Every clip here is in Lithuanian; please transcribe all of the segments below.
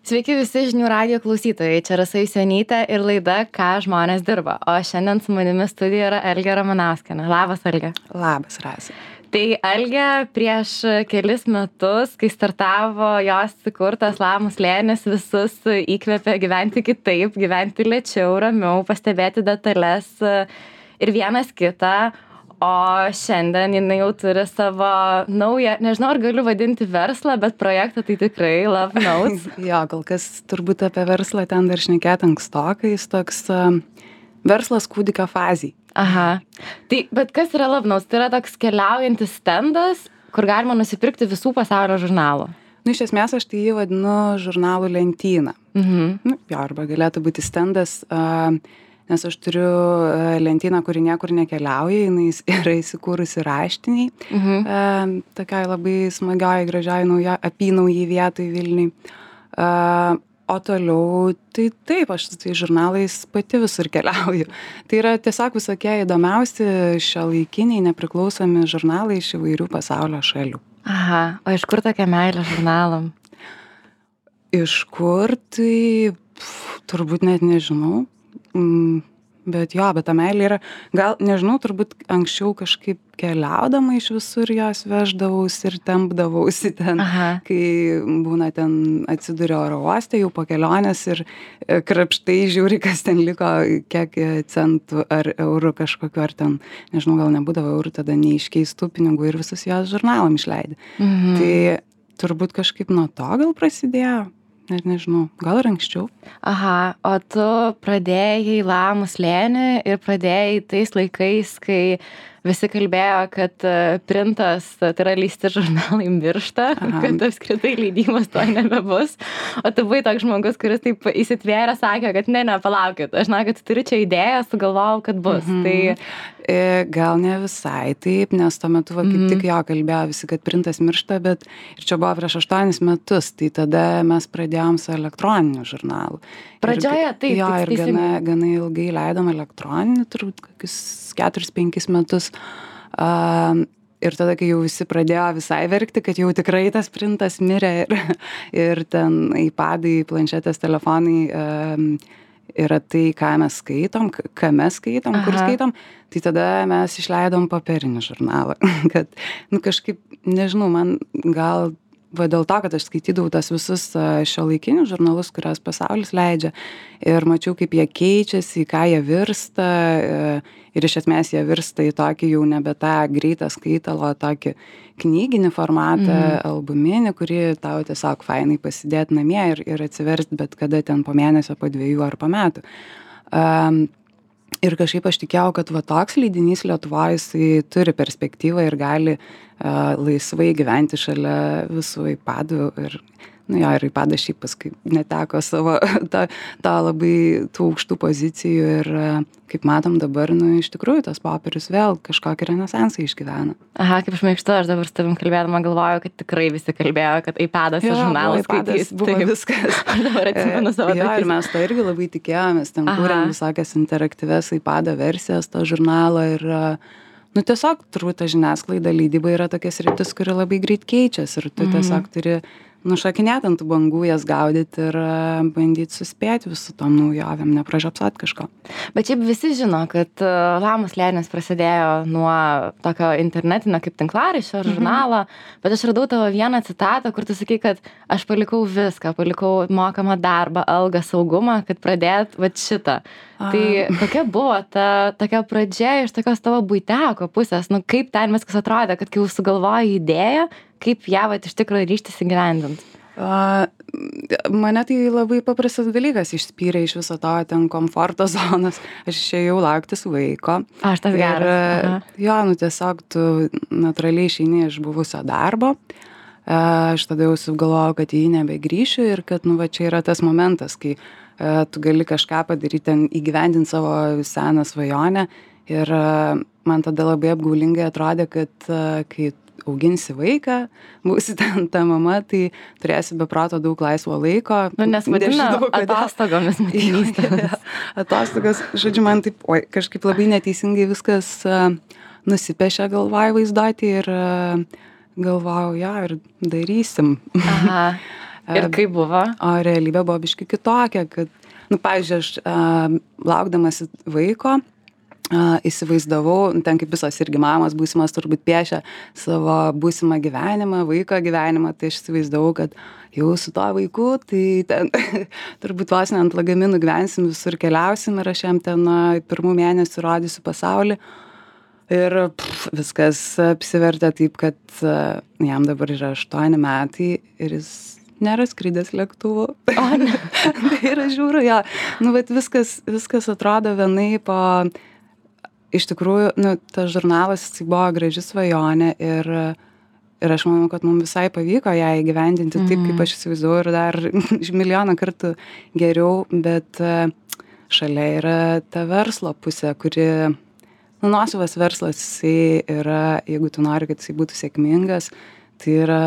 Sveiki visi žinių radijo klausytojai, čia Rasa Jusionytė ir laida Ką žmonės dirba. O šiandien su manimi studijoje yra Algė Ramanauskienė. Labas, Algė. Labas, Rasa. Tai Algė prieš kelis metus, kai startavo jos įkurtas Lamų slėnis, visus įkvėpė gyventi kitaip, gyventi lėčiau, ramiau, pastebėti detalės ir vienas kitą. O šiandien jinai jau turi savo naują, nežinau, ar galiu vadinti verslą, bet projektą tai tikrai Love Notes. Jo, kol kas turbūt apie verslą ten dar šnekėt ankstokai, jis toks verslas kūdikio fazėj. Aha. Tai, bet kas yra Love Notes? Tai yra toks keliaujantis stendas, kur galima nusipirkti visų pasaulio žurnalų. Iš esmės aš tai jį vadinu žurnalų lentyną. Jo, arba galėtų būti stendas, nes aš turiu lentyną, kuri niekur nekeliauja, jinai yra įsikūrusi raštiniai, tokiai labai smagiai, gražiai apynaujai vietai Vilniui. O toliau, tai taip, aš tai žurnalais pati visur keliauju. Tai yra tiesiog visokie įdomiausi šiuolaikiniai nepriklausomi žurnalai iš įvairių pasaulio šalių. Aha, o iš kur tokia meilė žurnalam? Iš kur, tai turbūt net nežinau. Bet ta meilė yra, gal, nežinau, turbūt anksčiau kažkaip keliaudama iš visur jos veždavausi ir tempdavausi ten, kai būna ten atsiduria oro uoste jau po kelionės ir krapštai žiūri, kas ten liko, kiek centų ar eurų kažkokiu, ar ten, nežinau, gal nebūdavo eurų, tada neiškeistų pinigų ir visus jos žurnalam išleidė. Tai turbūt kažkaip nuo to gal prasidėjo. Net nežinau, gal ir anksčiau. Aha, o tu pradėjai Lamų slėnį ir pradėjai tais laikais, kai visi kalbėjo, kad printas, tai yra leisti žurnalai miršta, kad apskritai leidimas to nebebus. O tu buvai toks žmogus, kuris taip įsitvėrė, sakė, kad ne, palaukit, aš žinau, kad turiu čia idėją, sugalvojau, kad bus. Gal ne visai taip, nes tuo metu kaip tik jo kalbėjo visi, kad printas miršta, bet ir čia buvo prieš 8 metus, tai tada mes pradėjom su elektroniniu žurnalu. Pradžioje taip. Jo, ir gana ilgai leidom elektroninį, turbūt kokius 4-5 metus. Ir tada, kai jau visi pradėjo visai verkti, kad jau tikrai tas printas mirė ir ten iPadai, planšetės, telefonai yra tai, ką mes skaitom, kur skaitom, tai tada mes išleidom popierinį žurnalą. Kad, kažkaip, nežinau, man gal dėl to, kad aš skaitydavau tas visus šiuolaikinius žurnalus, kurios pasaulis leidžia ir mačiau, kaip jie keičiasi, į ką jie virsta ir iš esmės jie virsta į tokį jau nebe tą greitą skaitalo, tokį knyginį formatą, albuminį, kurį tau tiesiog fainai pasidėti namie ir atsiversti bet kada ten po mėnesio, po 2 ar po metų. Ir kažkaip aš tikėjau, kad toks leidinys Lietuvoje jisai turi perspektyvą ir gali laisvai gyventi šalia visų iPadų ir ir iPadas šiaip paskui neteko savo tą labai tų aukštų pozicijų ir kaip matom dabar, iš tikrųjų tas popierius vėl kažkokį renesansą išgyvena. Aha, kaip šmaikštu, aš dabar su tavim kalbėdama galvoju, kad tikrai visi kalbėjo, kad iPadas ir žurnalas skaitys. Buvo viskas. Dabar atsimenu savo tokius. Ir mes to irgi labai tikėjomės, ten kūrėm visokias interaktyves iPado versijas to žurnalo ir tiesiog turbūt ta žiniasklaida, leidyba yra tokia sritis, kuri labai greit keičiasi ir tu tiesiog turi nušakinėt ant tų bangų, jas gaudyti ir bandyti suspėti visų tom naujovėm, nepražiopsot kažko. Bet šiaip visi žino, kad Lamų slėnis prasidėjo nuo tokio internetinio kaip tinklaraščio žurnalo, bet aš radau tavo vieną citatą, kur tu sakai, kad aš palikau viską, palikau mokamą darbą, algą, saugumą, kad pradėt šitą. Tai kokia buvo ta tokia pradžia iš tokios tavo buiteko pusės, kaip ten viskas atrodė, kad kai jau sugalvojai idėją, kaip ją iš tikrųjų ryžtis įgyvendint? Mane tai labai paprastas dalykas išspyrė iš viso to ten komforto zonos. Aš išėjau lauktis vaiko. Aš tas geras. Jo, tiesiog tu natūraliai išeini iš buvusio darbo. Aš tada jau sugalvojau, kad į jį nebegrįšiu ir kad čia yra tas momentas, kai tu gali kažką padaryti, ten įgyvendinti savo seną svajonę. Ir man tada labai apgaulingai atrodė, kad kai auginsi vaiką, būsi ten ta mama, tai turėsi be proto daug laisvo laiko. Nes vadina atostogomis motinystės. Atostogos, žodžiu, man taip, kažkaip labai neteisingai viskas nusipešė galvoj vaizduoti ir galvojau, ir darysim. Ir kaip buvo? O realybė buvo biškai kitokia, kad, nu, pavyzdžiui, aš laukdamas vaiko, įsivaizdavau, ten kaip visos irgi mamos būsimas turbūt piešia savo būsimą gyvenimą, vaiko gyvenimą, tai aš įsivaizdavau, kad jau su to vaiku, tai ten turbūt vos ne ant lagaminų gyvensim, visur keliausim ir aš jam ten pirmų mėnesių rodysiu pasaulį. Ir viskas apsivertė taip, kad jam dabar yra 8 metai ir jis nėra skridęs lėktuvu. O, ne. Tai yra žiūriu, jo. Nu, bet viskas atrodo vienaip, iš tikrųjų, nu, tas žurnalas, jis buvo graži svajonė ir aš manau, kad mums visai pavyko ją įgyvendinti taip, kaip aš įsivaizdavau ir dar milijoną kartų geriau, bet šalia yra ta verslo pusė, kuri, nu, nuosavas verslas, jisai yra, jeigu tu nori, kad jisai būtų sėkmingas, tai yra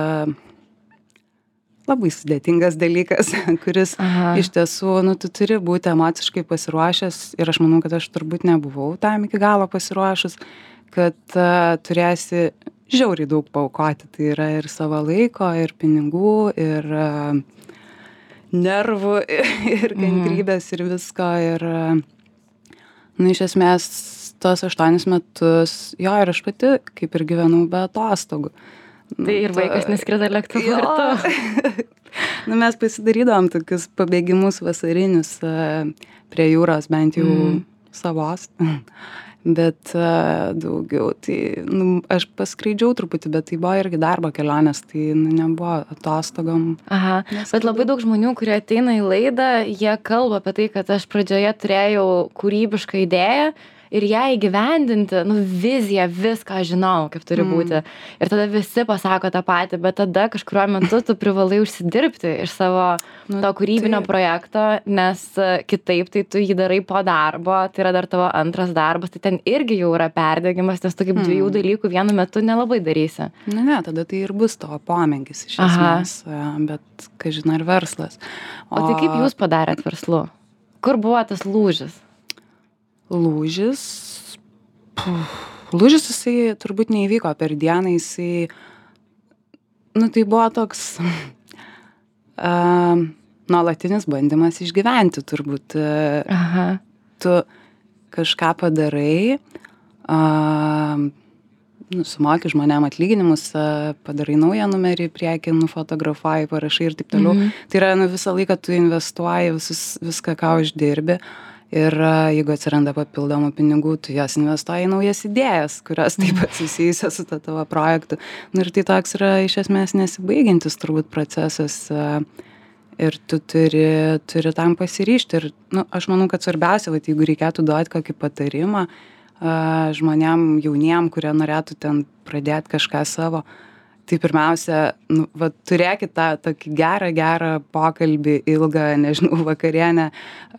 labai sudėtingas dalykas, kuris iš tiesų, nu, tu turi būti emociškai pasiruošęs ir aš manau, kad aš turbūt nebuvau tam iki galo pasiruošus, kad turėsi žiauriai daug paaukoti. Tai yra ir savo laiko, ir pinigų, ir nervų, ir kantrybės, ir visko. Ir, nu, iš esmės, tos 8 metus, jo, ir aš pati kaip ir gyvenau be atostogų. Tai ir vaikas neskrida lėktuvu ir tu. Nu, mes pasidarydavom tokius pabėgimus vasarinius prie jūros, bent jau savos. Bet daugiau, tai, nu, aš paskraidžiau truputį, bet tai buvo irgi darbo kelionės, tai nebuvo atostogom. Aha, bet labai daug žmonių, kurie ateina į laidą, jie kalba apie tai, kad aš pradžioje turėjau kūrybišką idėją, ir ją įgyvendinti, nu, viziją, viską žinau, kaip turi būti. Ir tada visi pasako tą patį, bet tada kažkuriuo metu tu privalai užsidirbti iš savo to kūrybinio projekto, nes kitaip tai tu jį darai po darbo, tai yra dar tavo antras darbas, tai ten irgi jau yra perdegimas, nes tu kaip 2 dalykų vienu metu nelabai darysi. Ne, tada tai ir bus tavo pomėgis iš esmės, bet, kažin, ar verslas. O tai kaip jūs padarėt verslu? Kur buvo tas lūžis? Lūžis jisai turbūt neįvyko per dieną, jisai, nu, tai buvo toks nuolatinis bandymas išgyventi turbūt. Tu kažką padarai, nu, sumoki žmonėm atlyginimus, padarai naują numerį į priekį, nufotografuoji, parašai ir taip toliau. Tai yra, nu, visą laiką tu investuoji viską, ką uždirbi. Ir jeigu atsiranda papildomų pinigų, tu jas investuoji į naujas idėjas, kurios taip pat susijusios su tavo projektu. Nu, ir tai toks yra iš esmės nesibaigiantis turbūt procesas ir tu turi tam pasiryžti. Ir, nu, aš manau, kad svarbiausia, vat, jeigu reikėtų duoti kokį patarimą žmonėm jauniem, kurie norėtų ten pradėti kažką savo, tai pirmiausia, nu, vat, turėkit tą tokį gerą pokalbį, ilgą, nežinau, vakarienę,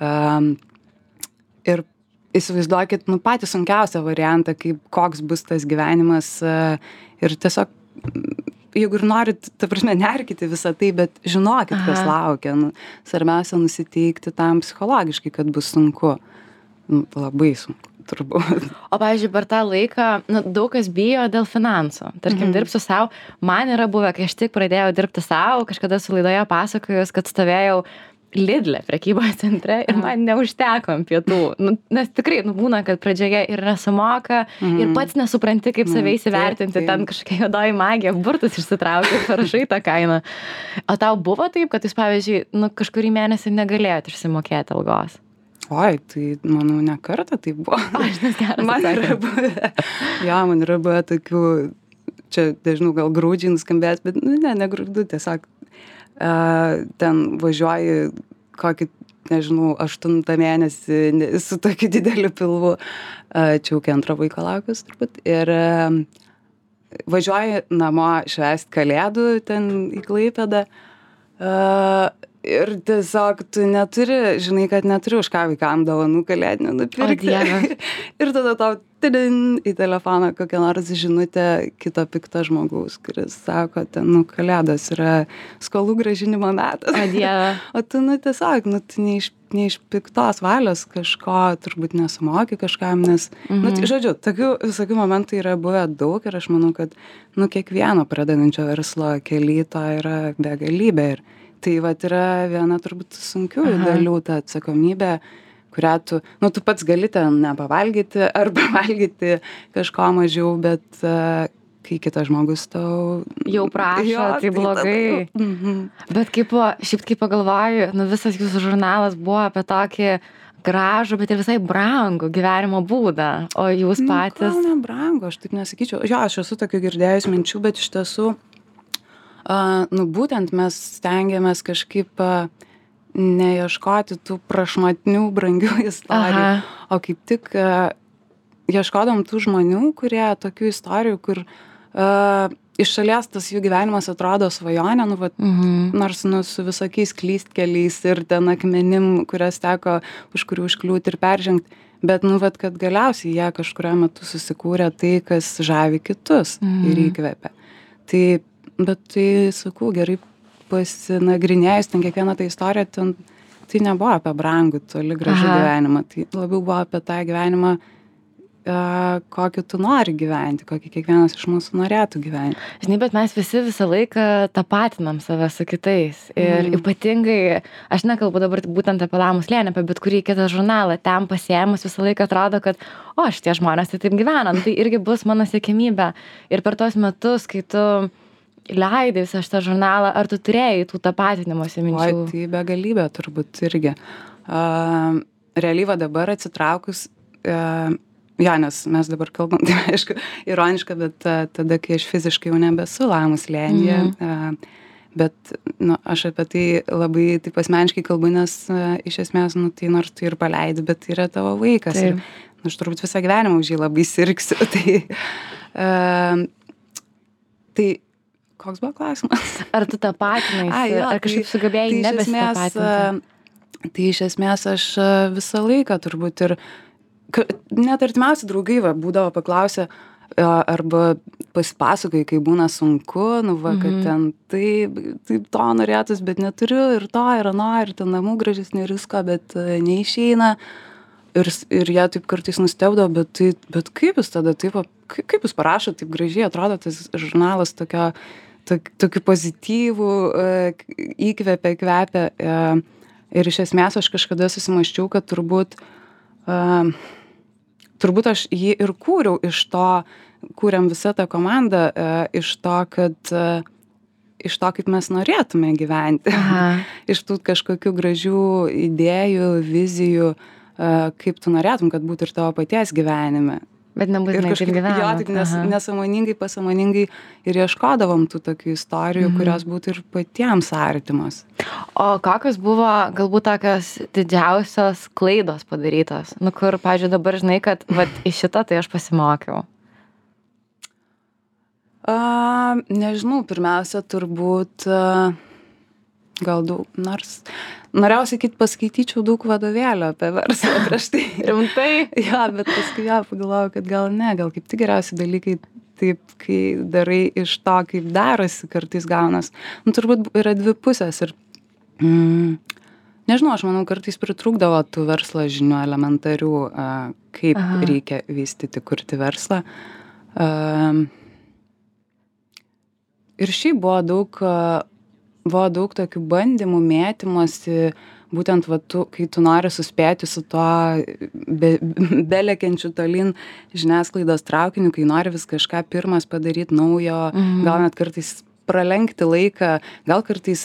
ir įsivaizduokit, nu, patį sunkiausią variantą, koks bus tas gyvenimas ir tiesiog, jeigu ir norit, ta prasme, nerkite visą tai, bet žinokit, kas laukia. Nu, svarbiausia nusiteikti tam psichologiškai, kad bus sunku. Nu, labai sunku, turbūt. O, pavyzdžiui, per tą laiką, nu, daug kas bijo dėl finansų. Tarkim, dirbsiu savo. Man yra buvę, kai aš tik pradėjau dirbti savo, kažkada su laidoje pasakojus, kad stovėjau Lidle prekybos centre ir man neužteko ant pietų. Nu, nes tikrai, nu, būna, kad pradžioje ir nesumoka ir pats nesupranti, kaip save įsivertinti. Ten kažkokia juodoji magija, burtus išsitraukia ir parašai tą kainą. O tau buvo taip, kad jūs, pavyzdžiui, nu, kažkurį mėnesį negalėjot išsimokėti algos? Oi, tai, manau, ne kartą tai buvo. Aš nes geras. Man yra buvę. Jo, man yra buvę tokių, čia, nežinau, gal grūdžiai nuskambės, bet, nu, ne grūdų, tiesiog ten važiuoji kokį, nežinau, 8 mėnesį su tokiu dideliu pilvu, čia jau 2 vaiko laukius turbūt, ir važiuoji namo švęsti kalėdų ten į Klaipėdą Ir tiesiog tu neturi, žinai, kad neturi už ką vaikam dovanų kalėdinių nupirkti. Ir tada tau į telefoną kokią nors žinutę kito pikto žmogaus, kuris sako, ten, kalėdos yra skolų grąžinimo metas. O tu, tiesiog, tu ne iš piktos valios kažko turbūt nesumoki kažkam, nes, tai, žodžiu, tokių visokių momentų yra buvę daug ir aš manau, kad, kiekvieno pradedančio verslo kely to yra begalybė. Ir tai vat yra viena turbūt sunkiųjų dalių, ta atsakomybė, kurią tu pats gali ten nepavalgyti arba valgyti kažko mažiau, bet kai kitas žmogus tau jau prašo, tai blogai. Bet šiaip kaip pagalvoju, visas jūsų žurnalas buvo apie tokį gražų, bet ir visai brangų gyvenimo būdą, o jūs patys... Gal nebrangų, aš taip nesakyčiau. Jo, aš esu tokių girdėjus minčių, bet iš tiesų būtent mes stengiamės kažkaip neieškoti tų prašmatnių, brangių istorijų, o kaip tik ieškodom tų žmonių, kurie tokių istorijų, kur iš šalies tas jų gyvenimas atrodo svajonė, nors su visokiais klystkeliais ir ten akmenim, kurias teko už kurių užkliūti ir peržengti, bet kad galiausiai jie kažkurio metu susikūrė tai, kas žavi kitus ir įkvepia. Bet tai, sakau, gerai pasinagrinėjus ten kiekvieną tą istoriją, tai nebuvo apie brangų, toli gražų gyvenimą, tai labiau buvo apie tą gyvenimą, kokį tu nori gyventi, kokį kiekvienas iš mūsų norėtų gyventi. Žinai, bet mes visi visą laiką tapatinam save su kitais. Ir ypatingai, aš nekalbu dabar būtent apie Lamų slėnį, apie bet kurį kitą žurnalą, ten pasiėmus visą laiką atrodo, kad šitie žmonės tai taip gyvena, tai irgi bus mano siekimybė. Ir per tos metus, kai tu leidai visą šitą žurnalą, ar tu turėjai tų tapatinimosi minčių? Tai begalybė turbūt irgi. Realiai va dabar atsitraukus, nes mes dabar kalbam, tai aišku, ironiška, bet tada, kai aš fiziškai jau nebesu Lamų slėnyje, bet aš apie tai labai taip asmeniškai kalbu, nes iš esmės, tai nors tu ir paleidi, bet tai yra tavo vaikas. Ir aš turbūt visą gyvenimą už jį labai sirgsiu. Tai koks buvo klausimas? Ar tu tapatinaisi, ar kažkaip sugebėjai nebesitapatinti? Tai iš esmės aš visą laiką turbūt ir net artimiausi draugai būdavo paklausę arba pasipasakoja, kai būna sunku, kad ten taip to norėtus, bet neturiu ir to ir ano, ir ten namų gražesnių ir visko, bet neišeina. Ir jie taip kartais nustebdavo, bet kaip jūs tada taip, kaip jūs parašote taip gražiai, atrodo tas žurnalas tokiu pozityvų, kvepia. Ir iš esmės aš kažkada susimąsčiau, kad turbūt aš jį ir kūriau iš to, kūrėm visą tą komandą, iš to, kaip mes norėtume gyventi. Iš tų kažkokių gražių idėjų, vizijų, kaip tu norėtum, kad būtų ir tavo paties gyvenime. Bet nebūtinai taip gyvenat. Jo, tik nesąmoningai, pasąmoningai ir ieškodavom tų tokių istorijų, kurios būtų ir patiems artimos. O kokios buvo galbūt tokios didžiausios klaidos padarytos? Kur, pavyzdžiui, dabar žinai, kad iš šito tai aš pasimokiau. Nežinau, pirmiausia, turbūt gal daug, nors norėjau sakyti, paskaityčiau daug vadovėlio apie verslą prieš tai. Rimtai? Jo, bet paskui pagalvojau, kad gal ne, gal kaip tik geriausi dalykai taip, kai darai iš to, kaip darosi, kartais gaunas. Turbūt yra dvi pusės ir nežinau, aš manau, kartais pritrūkdavo tų verslo žinių elementarių, kaip reikia vystyti, kurti verslą. Ir šiaip buvo daug tokių bandymų, mėtymosi, būtent kai tu nori suspėti su to belekiančiu tolyn žiniasklaidos traukiniu, kai nori vis kažką pirmas padaryti naujo, gal net kartais pralenkti laiką, gal kartais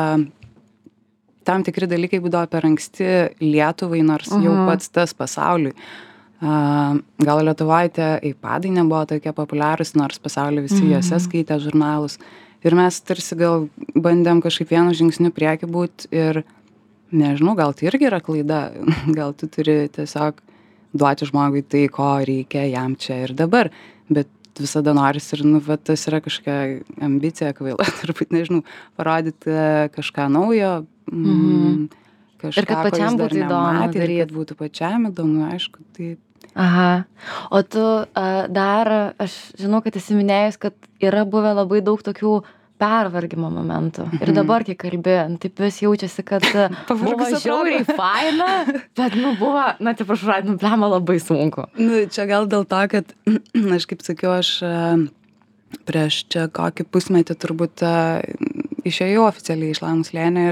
tam tikri dalykai būdavo per anksti Lietuvai, nors jau pats tas pasauliui. Gal Lietuvoje tie iPadai nebuvo tokie populiarūs, nors pasaulyje visi juose skaitė žurnalus. Ir mes tarsi gal bandėm kažkaip vienu žingsniu prieki būti ir nežinau, gal tai irgi yra klaida, gal tu turi tiesiog duoti žmogui tai, ko reikia jam čia ir dabar, bet visada norisi ir, nu, va, tas yra kažkokia ambicija kvaila, turbūt, nežinau, parodyti kažką naujo, kažką, Ir kad pačiam ko jis dar būtų įdomu nematė, ir daryt. kad būtų pačiam įdomu, aišku, tai Aha. O tu dar, aš žinau, kad esi minėjus, kad yra buvę labai daug tokių pervargimo momentų. Ir dabar, kai kalbi, taip vis jaučiasi, kad buvo Pavargus atrodo. žiauriai faina, bet, nu, buvo, na, atsiprašau, nu, blema labai sunku. nu, čia gal dėl to, kad, aš kaip sakiau, aš prieš čia kokį pusmetį turbūt išėjau oficialiai iš Lamų slėnio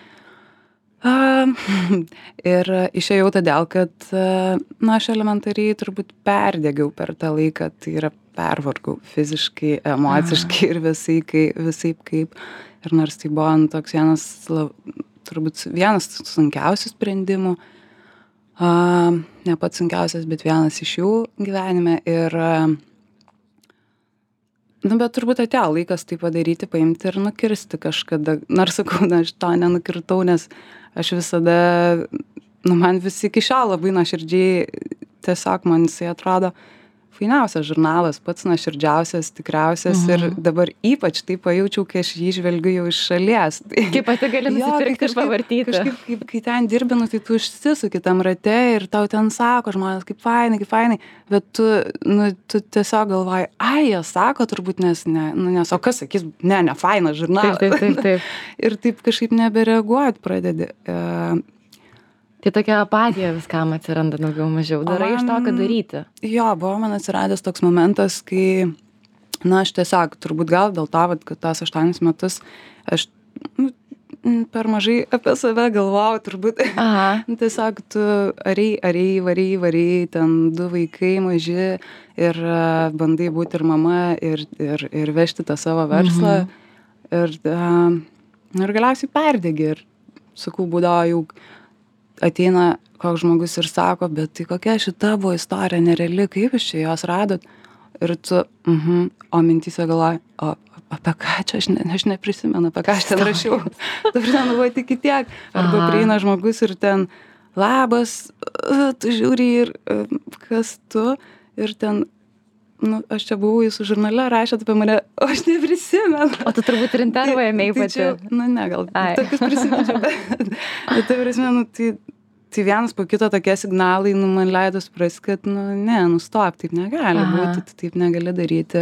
ir išėjau todėl, kad, na, aš elementariai turbūt perdegiau per tą laiką, tai yra pervargau fiziškai, emociškai ir visaip kaip. Ir nors tai buvo toks turbūt vienas sunkiausių sprendimų, ne pats sunkiausias, bet vienas iš jų gyvenime. Ir, nu, bet turbūt atėjo laikas tai padaryti, paimti ir nukirsti kažkada. Nors sakau, aš to nenukirtau, nes aš visada, nu, man visi iki šiol labai nuoširdžiai, tiesiog man jisai atrodo fainiausias žurnalas, pats nuoširdžiausias, tikriausias ir dabar ypač tai pajaučiau, kai aš jį žvelgiu jau iš šalies. Kaip pati gali nusipirkti ir pavartyti. Kažkaip, kai ten dirbinu, tai tu užsisuki tam rate ir tau ten sako žmonės, kaip fainai, bet tu, nu, tu tiesiog galvoji, ai, jie sako turbūt, nes, o kas sakys, ne fainas žurnalas. Taip. Ir taip kažkaip nebereaguot pradedi. Tai tokia apatija viskam atsiranda daugiau mažiau. Darai iš to, ką daryti. Jo, buvo man atsiradęs toks momentas, kai, na, aš tiesiog, turbūt gal dėl to, kad tas 8 metus, aš per mažai apie save galvojau, turbūt. Tiesiog tu variai, ten 2 vaikai maži ir bandai būti ir mama, ir vežti tą savo verslą. Ir galiausiai perdegi. Ir, sakau, būdavo jau ateina koks žmogus ir sako, bet tai kokia šita buvo istorija nereali, kaip jūs čia jos radot? Ir tu, o mintyse galvoji, o apie ką čia, aš neprisimenu, apie ką aš ten rašiau. Dabar ten buvo tik tiek. Arba prieina žmogus ir ten, labas, tu žiūri ir kas tu, ir ten, nu, aš čia buvau jūsų žurnale, rašėt apie mane, o aš neprisimenu. O tu turbūt ir intervą ėmėjai pati. Nu, ne, gal tokius prisiminčiau, bet tai prisimenu, tai vienas po kito tokie signalai, nu, man leido suprasti, kad, nu, ne, nustop, taip negali būti, taip negali daryti.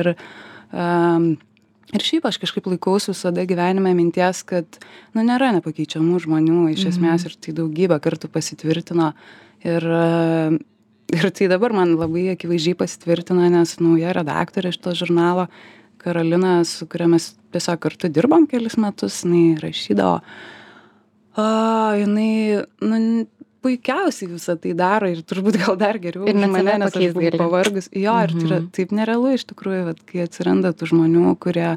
Ir šiaip aš kažkaip laikausi visada gyvenime minties, kad, nu, nėra nepakeičiamų žmonių, iš esmės, ir tai daugybę kartų pasitvirtino. Ir tai dabar man labai akivaizdžiai pasitvirtina, nes nauja redaktorė šito žurnalo, Karolina, su kuria mes tiesiog kartu dirbom kelis metus, jinai rašydavo, jinai, nu, puikiausiai visą tai daro ir turbūt gal dar geriau už mane, nes aš buvau pavargus. Jo, ir tai yra taip nerealu iš tikrųjų, vat, kai atsiranda tų žmonių,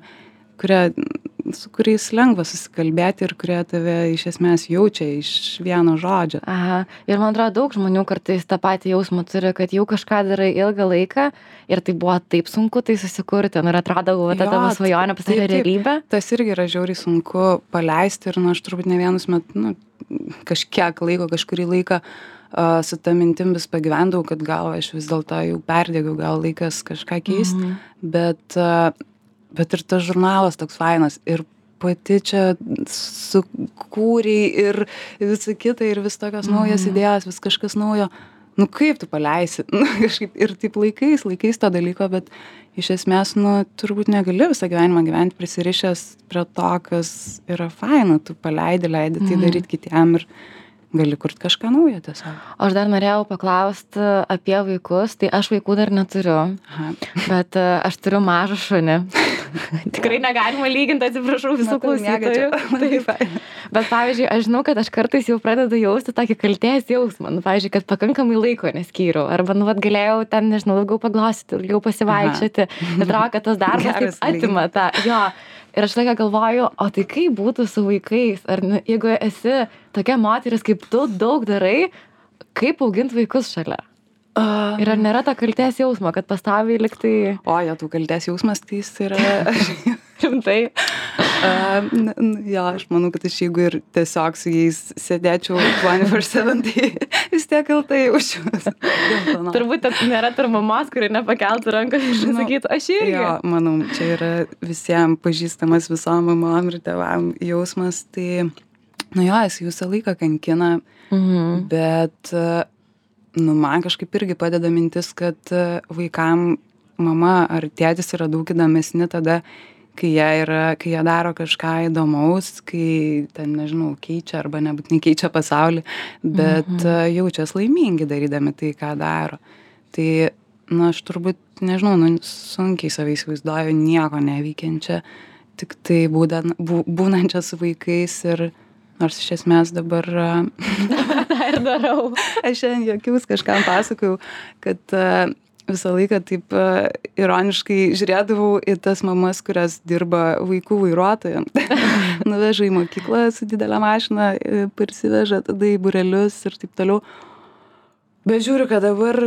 su kuriais lengva susikalbėti ir kurie tave iš esmės jaučia iš vieno žodžio. Aha. Ir man atrodo, daug žmonių kartais tą patį jausmą turi, kad jau kažką darai ilgą laiką ir tai buvo taip sunku tai susikurti. Ir atrodo, ta tavo svajonė pasidarė realybę. Tas irgi yra žiauriai sunku paleisti ir, nu, aš turbūt ne vienus metus, nu, kažkiek laiko, kažkurį laiką su ta mintim vis pagyvendavau, kad gal aš vis dėlto jau perdėgiau, gal laikas kažką keisti, bet ir tas žurnalas toks fainas ir pati čia sukūrei ir visą kitą ir vis tokios naujas idėjas, vis kažkas naujo. Nu kaip tu paleisi? Nu, kažkaip ir taip laikais to dalyko, bet iš esmės, nu, turbūt negali visą gyvenimą gyventi prisirišęs prie to, kas yra faina. Tu leidi tai daryti kitiem ir gali kurti kažką naujo tiesiog. Aš dar norėjau paklausti apie vaikus, tai aš vaikų dar neturiu, bet aš turiu mažą šunį. Tikrai negalima lyginti, atsiprašau visų klausytojų. Bet pavyzdžiui, aš žinau, kad aš kartais jau pradedu jausti tokį kaltės jausmą. Nu, pavyzdžiui, kad pakankamai laiko neskyriau. Arba, nu, vat, galėjau ten, nežinau, daugiau paglostyti, daugiau pasivaikščioti. Atrodo, kad tas darbas taip atima tą. Jo. Ir aš tokia galvoju, o tai kaip būtų su vaikais? Ar jeigu esi tokia moteris kaip tu, daug darai, kaip auginti vaikus šalia? Ir ar nėra to kaltės jausmo, kad pastoviai liktai O, jo, tų kaltės jausmas, tai jis yra... rimtai? Jo, aš manau, kad aš jeigu ir tiesiog su jais sėdėčiau 24/7, tai vis tiek kaltai jaučiuosi. Turbūt nėra ir mamos, kuri nepakeltų ranką ir sakytų, aš irgi. Jo, manau, čia yra visiems pažįstamas visom mamom ir tėvam jausmas, tai, nu jo, jis visą laiką kankina, bet, nu, man kažkaip irgi padeda mintis, kad vaikam mama ar tėtis yra daug įdomesni tada, kai jie daro kažką įdomaus, kai ten, nežinau, keičia arba nebūtinai keičia pasaulį, bet jaučias laimingi darydami tai, ką daro. Tai, na, aš turbūt, nežinau, sunkiai savai įsivaizduoju nieko neveikiančią, tik tai būnančią su vaikais ir nors iš esmės dabar... tą ir darau. Aš šiandien juokiaus kažkam pasakojau, kad... visą laiką taip ironiškai žiūrėdavau į tas mamas, kurios dirba vaikų vairuotojam. Nuveža į mokyklą su didelė mašina, parsiveža tada į būrelius ir taip toliau. Bet žiūriu, kad dabar,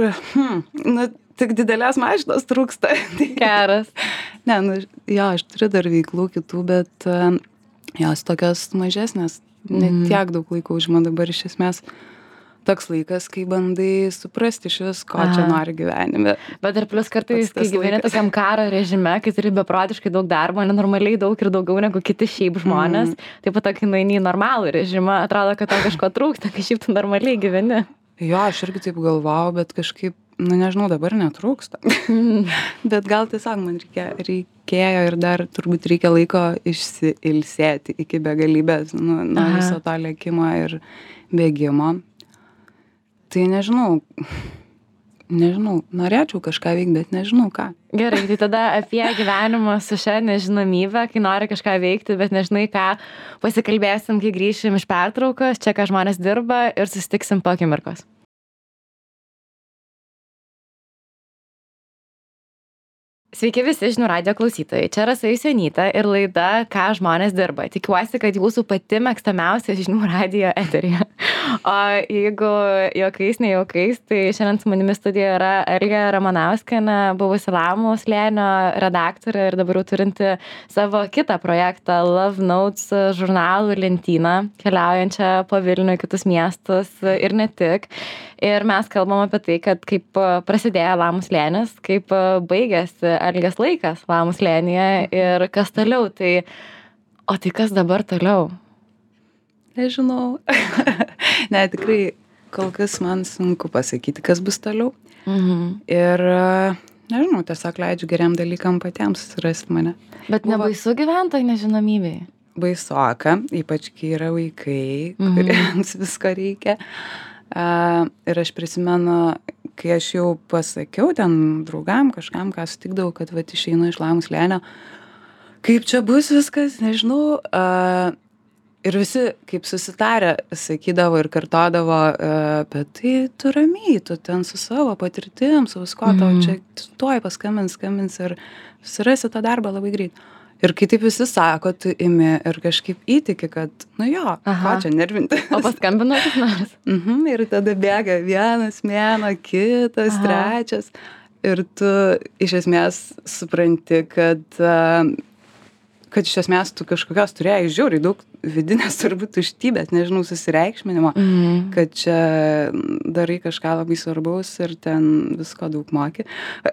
tik didelės mašinos trūksta. Geras. Ne, jo, aš turiu dar veiklų kitų, bet jos tokios mažesnės, ne tiek daug laiko užima dabar iš esmės. Toks laikas, kai bandai suprasti iš vis, ko čia nori gyvenime. Bet ir plus kartais, kai gyveni tokiam karo režime, kai turi beprotiškai daug darbo, nenormaliai daug ir daugiau negu kiti šiaip žmonės, taip pat, kai nueini į normalų režimą, atrodo, kad tau kažko trūksta, kai šiaip tu normaliai gyveni. Jo, aš irgi taip galvojau, bet kažkaip, nu nežinau, dabar netrūksta. Bet gal tiesiog man reikėjo ir dar turbūt reikia laiko išsiilsėti iki begalybės, nuo viso to lėkimo ir bėgimo. Tai nežinau, norėčiau kažką veikti, bet nežinau ką. Gerai, tai tada apie gyvenimą su šia nežinomybe, kai nori kažką veikti, bet nežinai ką, pasikalbėsim, kai grįšim iš pertraukos, čia ką žmonės dirba ir susitiksim po akimirkos. Sveiki visi Žinių radijo klausytojai, čia Rasa Jusionytė ir laida Ką žmonės dirba. Tikiuosi, kad jūsų pati mėgstamiausia Žinių radijo eterija. O jeigu juokais, ne juokais, tai šiandien su manimi studijoje yra Elga Ramanauskienė, buvusi Lamų slėnio redaktorė ir dabar jau turinti savo kitą projektą Love Notes žurnalų lentyną, keliaujančią po Vilnių į kitus miestus ir ne tik. Ir mes kalbam apie tai, kad kaip prasidėjo Lamų slėnis, kaip baigėsi ilgas laikas Lamų slėnyje ir kas toliau. O tai kas dabar toliau? Nežinau. Ne, tikrai kol kas man sunku pasakyti, kas bus toliau. Ir nežinau, tiesiog leidžiu geriam dalykam patiems susirasti mane. Bet nebaisu gyventi nežinomybėje? Baisoka, ypač kai yra vaikai, kuriems visko reikia. Ir aš prisimenu, kai aš jau pasakiau ten draugam kažkam, ką sutikdavau, kad vat išeinu iš Lamų slėnio, kaip čia bus viskas, nežinau. Ir visi, kaip susitarę, sakydavo ir kartodavo, bet tai tu ramiai, tu ten su savo patirtim, su visko, tau čia tuoj paskambins ir susirasi tą darbą labai greit. Ir kai taip visi sako, tu imi ir kažkaip įtiki, kad, nu jo, ką čia nervinti. O paskambino kas nors? Ir tada bėga vienas mėnuo, kitas, trečias. Ir tu iš esmės supranti, kad iš esmės tu kažkokios turėjai žiauriai daug vidinės turbūt tuštybės, nežinau, susireikšminimo, kad čia darai kažką labai svarbaus ir ten visko daug moki.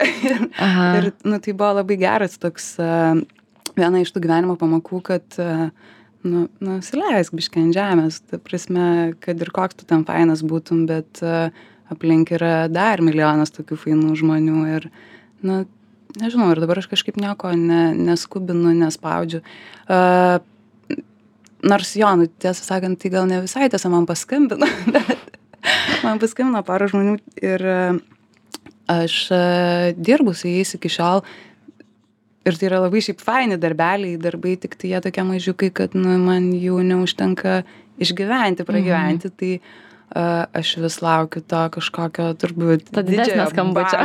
Ir nu, tai buvo labai geras toks... Viena iš tų gyvenimo pamokų, kad nusileisk biškį ant žemės, ta prasme, kad ir koks tu ten fainas būtum, bet aplink yra dar milijonas tokių fainų žmonių ir, nežinau, ir dabar aš kažkaip nieko neskubinu, nespaudžiu. Nors jo, tiesą sakant, tai gal ne visai tiesa man paskambino, bet man paskambino porą žmonių ir aš dirbu su jais iki šiol. Ir tai yra labai šiaip faini darbeliai, darbai, tik tai jie tokie mažiukai, kad man jų neužtenka išgyventi, pragyventi, tai aš vis laukiu to kažkokio turbūt didesnio skambučio.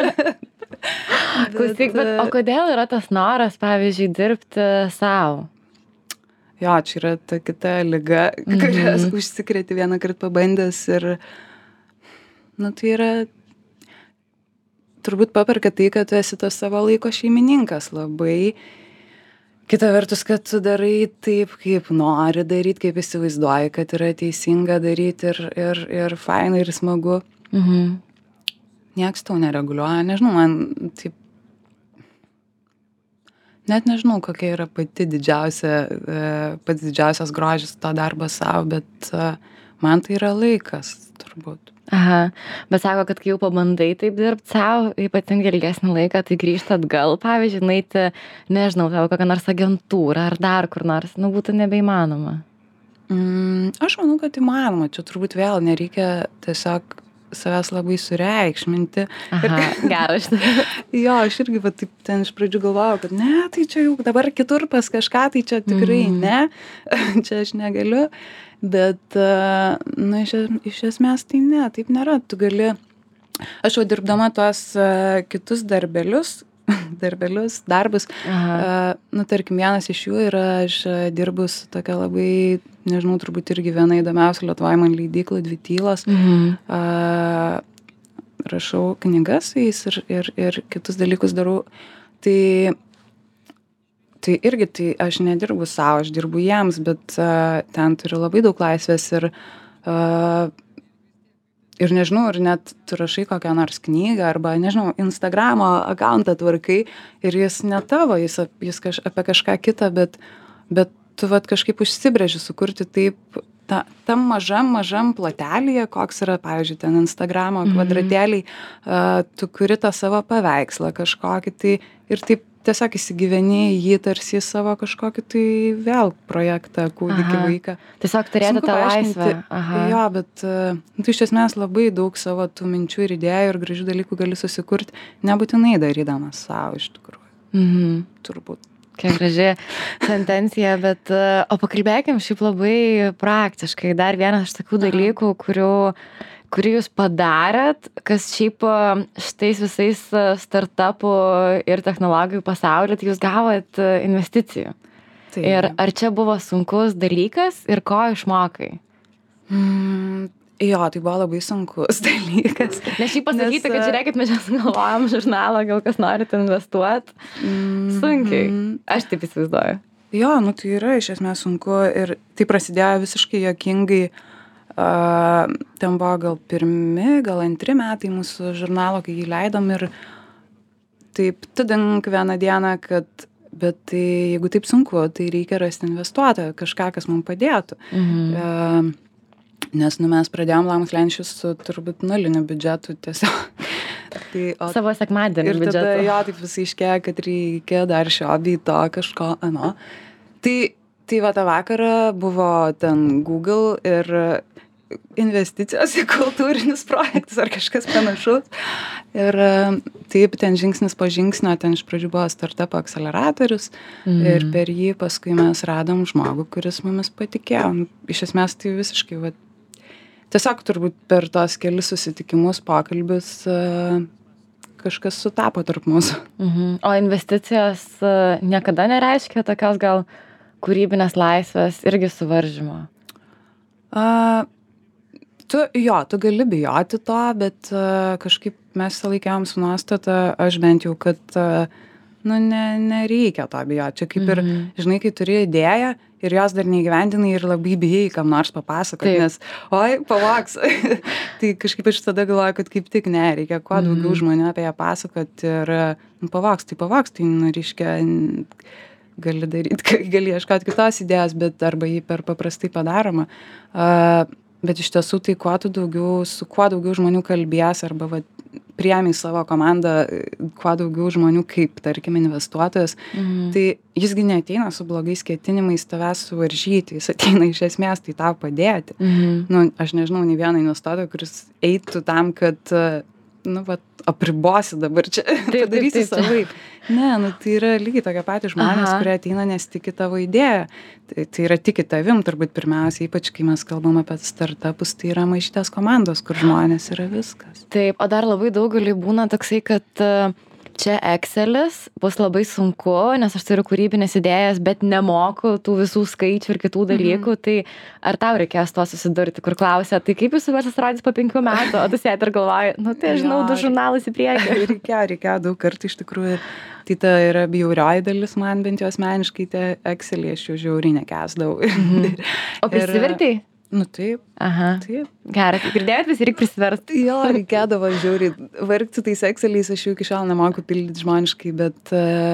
Klausyk, bet o kodėl yra tas noras, pavyzdžiui, dirbti savo? Jo, čia yra ta kita liga, kurias užsikrėti vieną kartą pabandęs ir, tai yra turbūt paperka tai, kad tu esi tas savo laiko šeimininkas labai. Kita vertus, kad tu darai taip, kaip nori daryti, kaip įsivaizduoji, kad yra teisinga daryti ir faina ir smagu. Niekas tau nereguliuoja, nežinau, man taip, net nežinau, kokia yra pats didžiausias grožis to darbo savo, bet man tai yra laikas, turbūt. Aha, bet sako, kad kai jau pabandai taip dirbti savo, ypatingai ilgesnį laiką, tai grįžti atgal, pavyzdžiui, nueiti, nežinau, tavo kokią nors agentūrą ar dar kur nors, būtų nebeįmanoma. Aš manau, kad įmanoma, čia turbūt vėl nereikia tiesiog savęs labai sureikšminti. Aha, geras. Jo, aš irgi va, taip ten iš pradžių galvojau, kad ne, tai čia jau dabar kitur pas kažką, tai čia tikrai ne, čia aš negaliu, bet na, iš esmės tai ne, taip nėra. Tu gali, aš jau dirbdama tuos kitus darbus, nu, tarkim, vienas iš jų yra, aš dirbus tokia labai, nežinau, turbūt irgi viena įdomiausių Lietuvoje man leidyklų Dvi tylos. Rašau knygas su jais ir kitus dalykus darau. Tai irgi, tai aš nedirbu savo, aš dirbu jiems, bet ten turiu labai daug laisvės ir nežinau, ir net tu rašai kokią nors knygą arba, nežinau, Instagramo akauntą tvarkai ir jis ne tavo, jis apie kažką kitą, bet tu vat kažkaip užsibrėži sukurti taip tam mažam plotelyje, koks yra, pavyzdžiui, ten Instagramo kvadratėliai, tu kuri tą savo paveikslą kažkokį tai ir taip tiesiog įsigyveni jį tarsi savo kažkokį tai vėl projektą, kūdikį, vaiką. Tiesiog turėti tą laisvę. Jo, bet tu iš esmės labai daug savo tų minčių ir idėjų ir gražių dalykų gali susikurti, nebūtinai darydamas savo iš tikrųjų. Turbūt. Kiek graži sentencija, bet o pakalbėkim šiaip labai praktiškai. Dar vienas iš tokių dalykų, kurį jūs padarėt, kas šiaip šitais visais startupų ir technologijų pasaulyje, tai jūs gavot investicijų. Tai. Ir ar čia buvo sunkus dalykas ir ko išmokai? Jo, tai buvo labai sunkus dalykas. Nes šiaip pasakyti, kad žiūrėkit, mes čia sugalvojam žurnalą, gal kas norit investuoti. Sunkiai. Aš taip įsivaizduoju. Jo, nu tai yra iš esmės sunku ir tai prasidėjo visiškai juokingai. Ten buvo gal 1, gal 2 metai mūsų žurnalo, kai jį leidom ir taip tudink vieną dieną, kad bet tai jeigu taip sunku, tai reikia rasti investuotoją, kažką, kas mums padėtų. Nes mes pradėjom Lamus Lenčius su turbūt nuliniu biudžetu tiesiog. Savo sekmadienį biudžetu. Ir tada jo, taip visai iškėjo, kad reikia dar šio bei to kažko, ano. Tai va tą vakarą buvo ten Google ir investicijos į kultūrinius projektus ar kažkas panašus. Ir taip, ten žingsnis po žingsnio, ten iš pradžių buvo startup akceleratorius ir per jį paskui mes radom žmogų, kuris mumis patikėjo. Iš esmės tai visiškai, va, tiesiog turbūt per tos kelis susitikimus, pokalbius kažkas sutapo tarp mūsų. O investicijos niekada nereiškia tokios gal kūrybinės laisvės irgi suvaržymo? Tu gali bijoti to, bet kažkaip mes laikėm su nuostata, aš bent jau, kad nereikia to bijoti. Čia kaip ir, žinai, kai turi idėją ir jos dar neįgyvendinai ir labai bijai kam nors papasakoti, nes, oi, pavogs. Tai kažkaip aš tada galvoju, kad kaip tik reikia kuo daugiau žmonių apie ją pasakoti ir pavogs, tai reiškia, gali daryti, gali ieškoti kitos idėjos, bet arba jį per paprastai padaroma. Bet iš tiesų tai su kuo daugiau žmonių kalbės arba va, priemi savo komandą kuo daugiau žmonių kaip, tarkim, investuotojas, tai jisgi neateina su blogais ketinimais tavęs suvaržyti, jis ateina iš esmės tai tau padėti. Nu, aš nežinau, nei vieną investuotoją, kuris eitų tam, kad apribosi dabar čia, padarysi savaip. Ne, tai yra lygiai tokie patys žmonės, kurie ateina, nes tiki tavo idėją. Tai yra tiki tavim, turbūt pirmiausia, ypač kai mes kalbam apie startupus, tai yra mažytės komandos, kur žmonės yra viskas. Taip, o dar labai daugeliui būna toksai, kad čia Excelis bus labai sunku, nes aš turiu kūrybinės idėjas, bet nemoku tų visų skaičių ir kitų dalykų, tai ar tau reikės to susidurti, kur klausia, tai kaip jūsų verslas atrodys po 5 metų, o tu sėdi ir galvoji, nu tai aš žinau 2 žurnalus į priekį. Reikėjo daug kartų iš tikrųjų. Tai ta yra bjaurioji dalis man, bent jau asmeniškai, tie Excelį aš jau žiauriai nekęsdavau. O prisivertai? Nu taip. Aha. Taip. Gerai, girdėjot, visi reikia prisiverti. Jo, reikėdavo žiauriai. Vargti tais Exceliais aš jau iki šiol nemoku pildyti žmoniškai, bet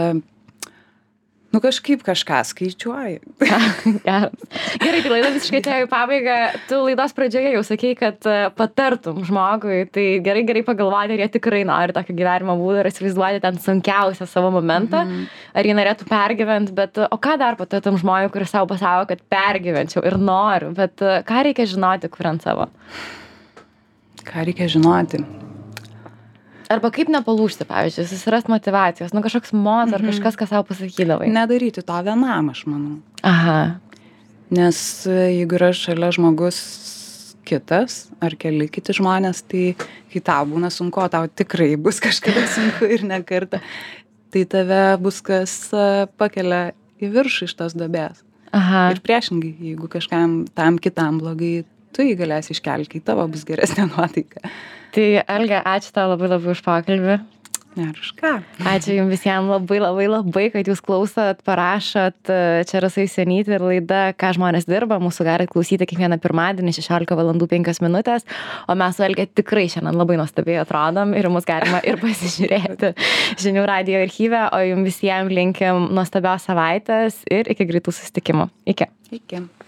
nu kažkaip kažką skaičiuoju. Geras. Gerai, tai laida visiškai atėjo į pabaigą. Tu laidos pradžioje jau sakei, kad patartum žmogui, tai gerai pagalvoti, ar jie tikrai nori tokio gyvenimo būdą ir įsivaizduoti ten sunkiausią savo momentą, ar jie norėtų pergyventi, bet o ką dar patartum žmogui, kuris savo pasako, kad pergyvenčiau ir noriu, bet ką reikia žinoti, kuriant savo? Ką reikia žinoti? Arba kaip nepalūžti, pavyzdžiui, susirast motyvacijos, nu kažkoks moto ar kažkas, ką savo pasakydavai. Nedaryti to vienam, aš manau. Aha. Nes jeigu yra šalia žmogus kitas ar keli kiti žmonės, tai kai tau būna sunku, tau tikrai bus kažkada sunku ir ne kartą, tai tave bus kas pakelia į viršų iš tos duobės. Aha. Ir priešingai, jeigu kažkam tam kitam blogai, tu jį galėsi iškelti, kai tavo bus geresnė nuotaika. Tai Alge, ačiū tau labai už pokalbį. Ne, už ką. Ačiū jums visiems labai, kad jūs klausot, parašot. Čia Rasa Jusionytė ir laida Ką žmonės dirba. Mūsų galite klausyti kiekvieną pirmadienį 16:05, o mes su Alge tikrai šiandien labai nuostabiai atrodom ir mus galima ir pasižiūrėti žinių radijo archyve, o jums visiems linkim nuostabios savaitės ir iki greitų susitikimų. Iki. Iki.